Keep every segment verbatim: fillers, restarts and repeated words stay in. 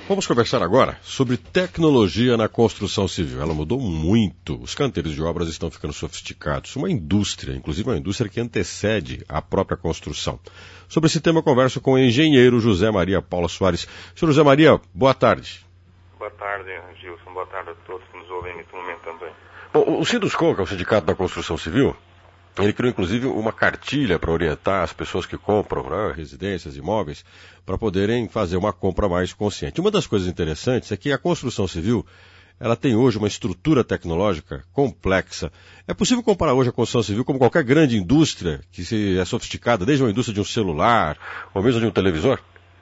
Vamos conversar agora sobre tecnologia na construção civil. Ela mudou muito. Os canteiros de obras estão ficando sofisticados. Uma indústria, inclusive uma indústria que antecede a própria construção. Sobre esse tema eu converso com o engenheiro José Maria Paula Soares. Senhor José Maria, boa tarde. Boa tarde, Gilson. Boa tarde a todos que nos ouvem nesse momento também. Bom, o Sinduscon, que é o Sindicato da Construção Civil, ele criou inclusive uma cartilha para orientar as pessoas que compram, né, residências, imóveis, para poderem fazer uma compra mais consciente. Uma das coisas interessantes é que a construção civil, ela tem hoje uma estrutura tecnológica complexa. É possível comparar hoje a construção civil como qualquer grande indústria que se é sofisticada, desde uma indústria de um celular ou mesmo de um televisor?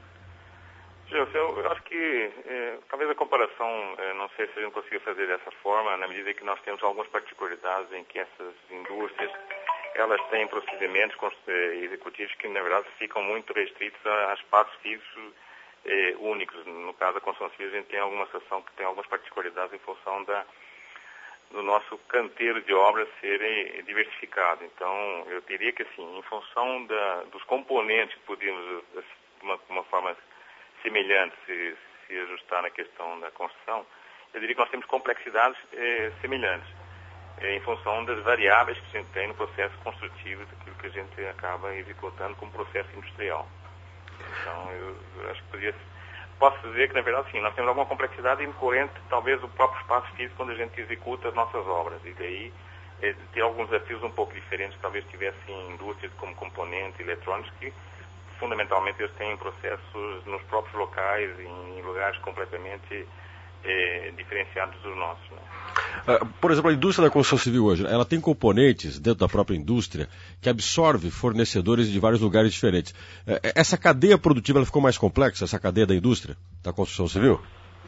Gilson, eu, eu acho que é, talvez a comparação, é, não sei se a gente consiga fazer dessa forma, na medida que nós temos algumas particularidades em que essas indústrias elas têm procedimentos executivos que, na verdade, ficam muito restritos a espaços físicos eh, únicos. No caso da construção civil, a gente tem alguma situação que tem algumas particularidades em função da, do nosso canteiro de obras serem diversificado. Então, eu diria que, assim, em função da, dos componentes que podíamos, de uma, uma forma semelhante, se, se ajustar na questão da construção, eu diria que nós temos complexidades eh, semelhantes. Em função das variáveis que a gente tem no processo construtivo daquilo que a gente acaba executando como processo industrial. Então, eu, eu acho que podia, posso dizer que, na verdade, sim, nós temos alguma complexidade incorrente, talvez, do próprio espaço físico quando a gente executa as nossas obras. E daí, é, tem alguns desafios um pouco diferentes, talvez tivessem indústrias como componentes eletrônicos que, fundamentalmente, eles têm processos nos próprios locais, em, em lugares completamente é, diferenciados dos nossos, né? Uh, por exemplo, a indústria da construção civil hoje, ela tem componentes dentro da própria indústria que absorve fornecedores de vários lugares diferentes. Uh, essa cadeia produtiva ela ficou mais complexa, essa cadeia da indústria da construção civil?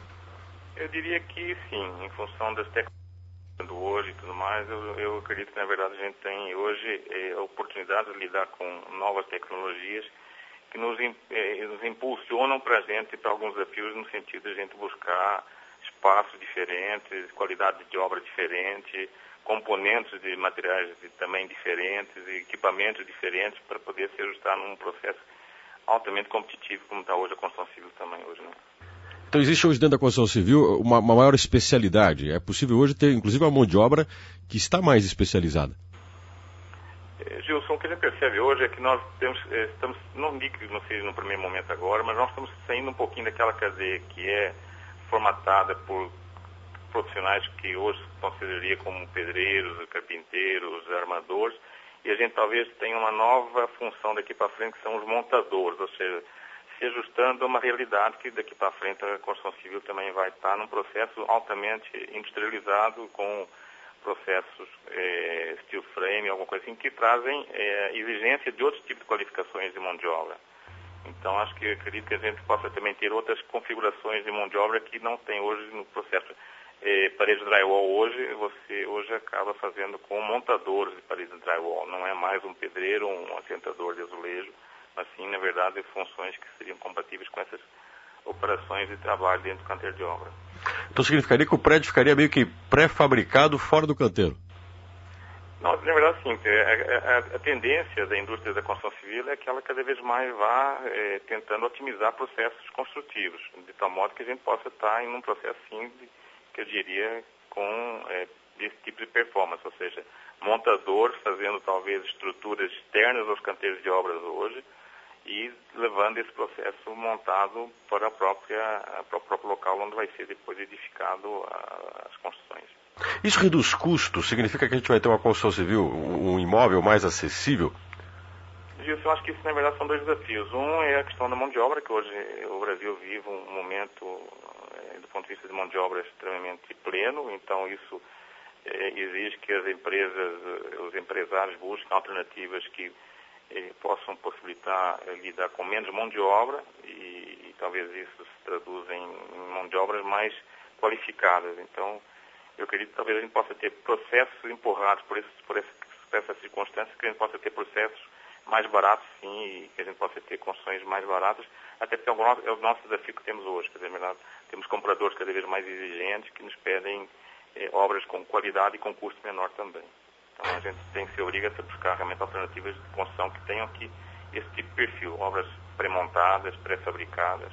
Eu diria que sim, em função das tecnologias do hoje e tudo mais, eu, eu acredito que na verdade a gente tem hoje eh, a oportunidade de lidar com novas tecnologias que nos, eh, nos impulsionam para a gente para alguns desafios no sentido de a gente buscar espaços diferentes, qualidade de obra diferente, componentes de materiais de, também diferentes, equipamentos diferentes para poder se ajustar num processo altamente competitivo como está hoje a construção civil também hoje, né? Então existe hoje dentro da construção civil uma, uma maior especialidade. É possível hoje ter inclusive uma mão de obra que está mais especializada. É, Gilson, o que a gente percebe hoje é que nós temos, estamos, não digo que não seja no primeiro momento agora, mas nós estamos saindo um pouquinho daquela cadeia que é formatada por profissionais que hoje se consideraria como pedreiros, carpinteiros, armadores, e a gente talvez tenha uma nova função daqui para frente, que são os montadores, ou seja, se ajustando a uma realidade que daqui para frente a construção civil também vai estar num processo altamente industrializado, com processos eh, steel frame, alguma coisa assim, que trazem eh, exigência de outros tipos de qualificações de mão de obra. Então, acho que acredito que a gente possa também ter outras configurações de mão de obra que não tem hoje no processo. Eh, parede de drywall hoje, você hoje acaba fazendo com montadores de parede de drywall. Não é mais um pedreiro ou um assentador de azulejo, mas sim, na verdade, funções que seriam compatíveis com essas operações de trabalho dentro do canteiro de obra. Então significaria que o prédio ficaria meio que pré-fabricado fora do canteiro? Não, na verdade, sim. A, a, a tendência da indústria da construção civil é que ela cada vez mais vá é, tentando otimizar processos construtivos, de tal modo que a gente possa estar em um processo, sim, de, que eu diria, com é, esse tipo de performance, ou seja, montadores fazendo talvez estruturas externas aos canteiros de obras hoje e levando esse processo montado para, a própria, para o próprio local onde vai ser depois edificado a, as construções. Isso reduz custos? Significa que a gente vai ter uma construção civil, um imóvel mais acessível? Gilson, eu acho que isso, na verdade, são dois desafios. Um é a questão da mão de obra, que hoje o Brasil vive um momento, é, do ponto de vista de mão de obra, extremamente pleno. Então, isso é, exige que as empresas, os empresários busquem alternativas que é, possam possibilitar é, lidar com menos mão de obra e, e talvez isso se traduza em, em mão de obras mais qualificadas. Então, eu acredito que talvez a gente possa ter processos empurrados por, esses, por, esse, por essas circunstâncias, que a gente possa ter processos mais baratos, sim, e que a gente possa ter construções mais baratas, até porque é o nosso, é o nosso desafio que temos hoje. Quer dizer, verdade, temos compradores cada vez mais exigentes que nos pedem eh, obras com qualidade e com custo menor também. Então a gente tem que se obriga a buscar realmente alternativas de construção que tenham aqui esse tipo de perfil, obras pré-montadas, pré-fabricadas.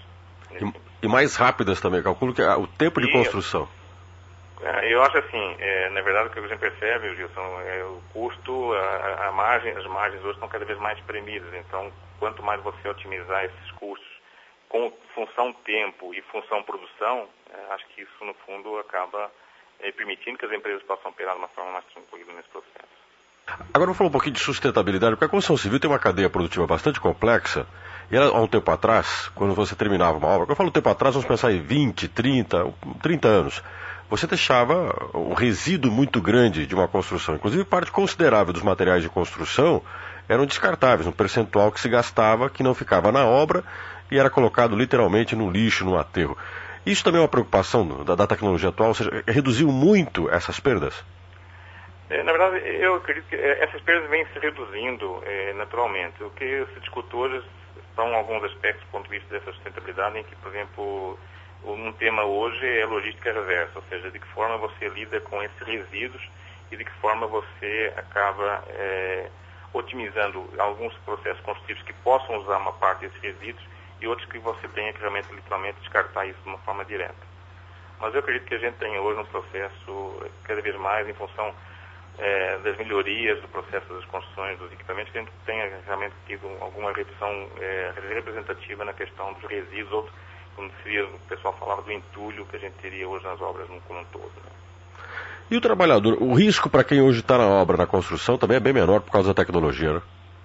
E, e mais rápidas também, calculo que o tempo de e, construção. Eu acho assim, é, na verdade o que a gente percebe, Gilson, é o custo, a, a margem, as margens hoje estão cada vez mais espremidas, então quanto mais você otimizar esses custos com função tempo e função produção, é, acho que isso no fundo acaba é, permitindo que as empresas possam operar de uma forma mais tranquila nesse processo. Agora vamos falar um pouquinho de sustentabilidade, porque a construção civil tem uma cadeia produtiva bastante complexa, e ela, há um tempo atrás, quando você terminava uma obra, quando eu falo tempo atrás, vamos pensar em vinte, trinta, trinta anos, você deixava um resíduo muito grande de uma construção, inclusive parte considerável dos materiais de construção eram descartáveis, um percentual que se gastava, que não ficava na obra e era colocado literalmente no lixo, no aterro. Isso também é uma preocupação da, da tecnologia atual, ou seja, reduziu muito essas perdas? Na verdade, eu acredito que essas perdas vêm se reduzindo é, naturalmente. O que se discute hoje são alguns aspectos do ponto de vista dessa sustentabilidade, em que, por exemplo, um tema hoje é a logística reversa, ou seja, de que forma você lida com esses resíduos e de que forma você acaba é, otimizando alguns processos construtivos que possam usar uma parte desses resíduos e outros que você tenha que realmente, literalmente, descartar isso de uma forma direta. Mas eu acredito que a gente tem hoje um processo cada vez mais em função É, das melhorias do processo das construções dos equipamentos, que a gente tenha realmente tido alguma redução é, representativa na questão dos resíduos, ou como seria, o pessoal falava do entulho que a gente teria hoje nas obras no como um todo. Né? E o trabalhador, o risco para quem hoje está na obra, na construção, também é bem menor por causa da tecnologia, né?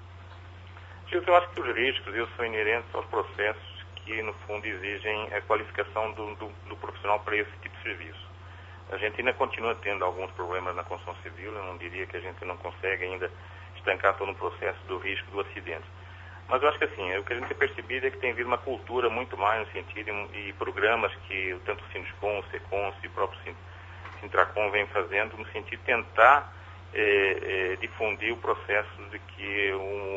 Eu acho que os riscos eles são inerentes aos processos que, no fundo, exigem a qualificação do, do, do profissional para esse tipo de serviço. A gente ainda continua tendo alguns problemas na construção civil, eu não diria que a gente não consegue ainda estancar todo o processo do risco do acidente. Mas eu acho que assim, o que a gente tem percebido é que tem havido uma cultura muito mais no sentido, e programas que tanto o Sinscom, o Secom e o próprio Sintracom vem fazendo, no sentido de tentar eh, eh, difundir o processo de que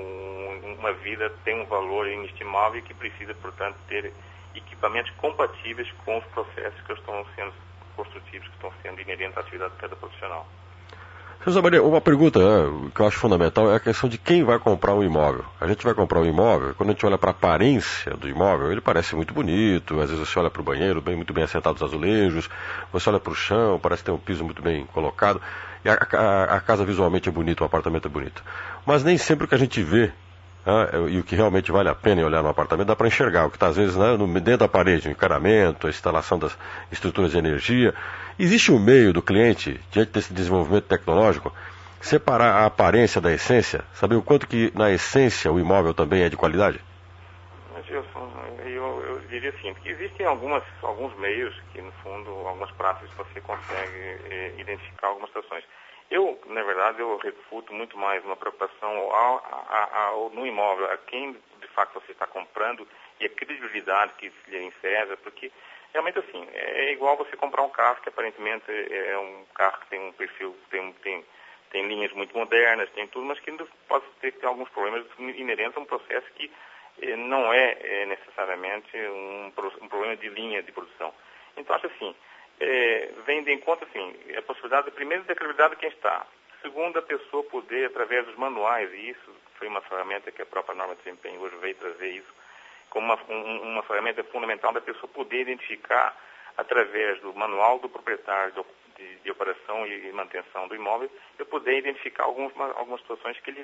um, uma vida tem um valor inestimável e que precisa, portanto, ter equipamentos compatíveis com os processos que estão sendo construtivos que estão sendo inerentes à atividade de cada profissional. José Maria, uma pergunta né, que eu acho fundamental é a questão de quem vai comprar um imóvel. A gente vai comprar um imóvel, quando a gente olha para a aparência do imóvel, ele parece muito bonito, às vezes você olha para o banheiro, bem, muito bem assentados os azulejos, você olha para o chão, parece ter um piso muito bem colocado, e a, a, a casa visualmente é bonita, o apartamento é bonito. Mas nem sempre o que a gente vê Ah, e o que realmente vale a pena olhar no apartamento, dá para enxergar o que está às vezes né, no, dentro da parede, o encanamento, a instalação das estruturas de energia. Existe um meio do cliente, diante desse desenvolvimento tecnológico, separar a aparência da essência, saber o quanto que na essência o imóvel também é de qualidade? Gilson, eu, eu diria assim, que existem algumas, alguns meios que, no fundo, algumas práticas você consegue eh, identificar algumas situações. Eu, na verdade, eu refuto muito mais uma preocupação ao, ao, ao, no imóvel, a quem de fato você está comprando e a credibilidade que isso lhe enseja, porque realmente assim, é igual você comprar um carro que aparentemente é um carro que tem um perfil, tem, tem, tem linhas muito modernas, tem tudo, mas que ainda pode ter, ter alguns problemas inerentes a um processo que eh, não é, é necessariamente um, um problema de linha de produção. Então, acho assim, É, vem de encontro, assim, a possibilidade, primeiro, da credibilidade de quem está. Segundo, a pessoa poder, através dos manuais, e isso foi uma ferramenta que a própria norma de desempenho hoje veio trazer isso, como uma, um, uma ferramenta fundamental da pessoa poder identificar, através do manual do proprietário de, de, de operação e manutenção do imóvel, eu poder identificar alguns, algumas situações que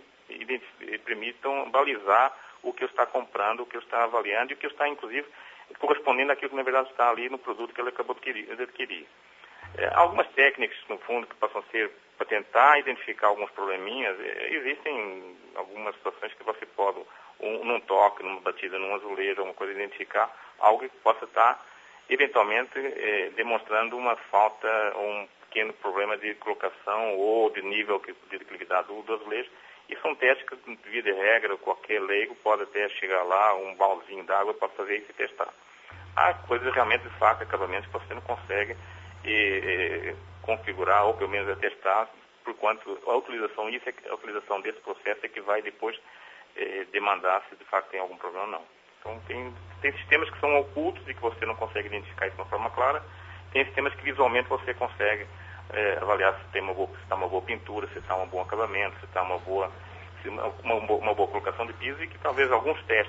lhe permitam balizar o que eu está comprando, o que eu está avaliando e o que eu está, inclusive, correspondendo àquilo que, na verdade, está ali no produto que ele acabou de adquirir. De adquirir. É, algumas técnicas, no fundo, que possam ser para tentar identificar alguns probleminhas, é, existem algumas situações que você pode, um, num toque, numa batida, num azulejo, alguma coisa, identificar algo que possa estar, eventualmente, é, demonstrando uma falta, um pequeno problema de colocação ou de nível de declividade do, do azulejo. E são testes que, via de regra, qualquer leigo pode até chegar lá, um baldezinho d'água, pode fazer isso e testar. Há coisas realmente de fato, acabamentos que você não consegue e, e, configurar, ou pelo menos testar, por quanto a utilização, isso é, a utilização desse processo é que vai depois eh, demandar se de fato tem algum problema ou não. Então, tem, tem sistemas que são ocultos e que você não consegue identificar isso de uma forma clara. Tem sistemas que visualmente você consegue É, avaliar se tem uma boa, se está uma boa pintura, se está um bom acabamento, se está uma boa, se uma, uma, uma boa colocação de piso, e que talvez alguns testes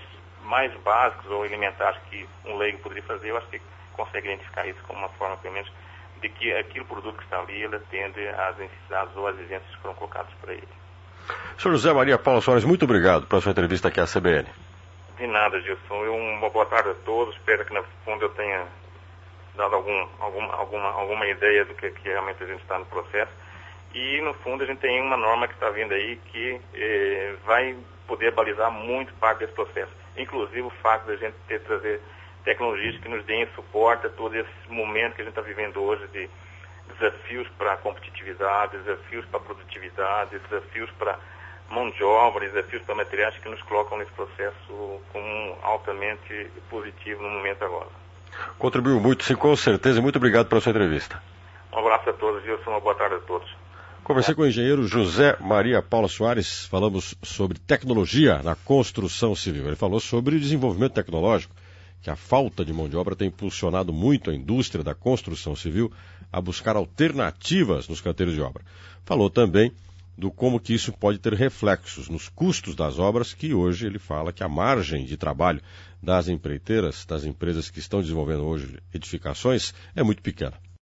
mais básicos ou elementares que um leigo poderia fazer, eu acho que consegue identificar isso como uma forma, pelo menos, de que aquele produto que está ali, ele atende às necessidades ou às exigências que foram colocadas para ele. senhor José Maria Paulo Soares, muito obrigado pela sua entrevista aqui à C B N. De nada, Gilson. Eu, uma boa tarde a todos. Espero que, no fundo, eu tenha dado algum, alguma, alguma, alguma ideia do que, que realmente a gente está no processo. E, no fundo, a gente tem uma norma que está vindo aí que eh, vai poder balizar muito parte desse processo. Inclusive o fato de a gente ter trazer tecnologias que nos deem suporte a todo esse momento que a gente está vivendo hoje de desafios para a competitividade, desafios para a produtividade, desafios para mão de obra, desafios para materiais que nos colocam nesse processo como altamente positivo no momento agora. Contribuiu muito, sim, com certeza. Muito obrigado pela sua entrevista. Um abraço a todos, Wilson. Uma boa tarde a todos. Conversei com o engenheiro José Maria Paulo Soares. Falamos sobre tecnologia na construção civil. Ele falou sobre o desenvolvimento tecnológico, que a falta de mão de obra tem impulsionado muito a indústria da construção civil a buscar alternativas nos canteiros de obra. Falou também do como que isso pode ter reflexos nos custos das obras, que hoje ele fala que a margem de trabalho das empreiteiras, das empresas que estão desenvolvendo hoje edificações, é muito pequena.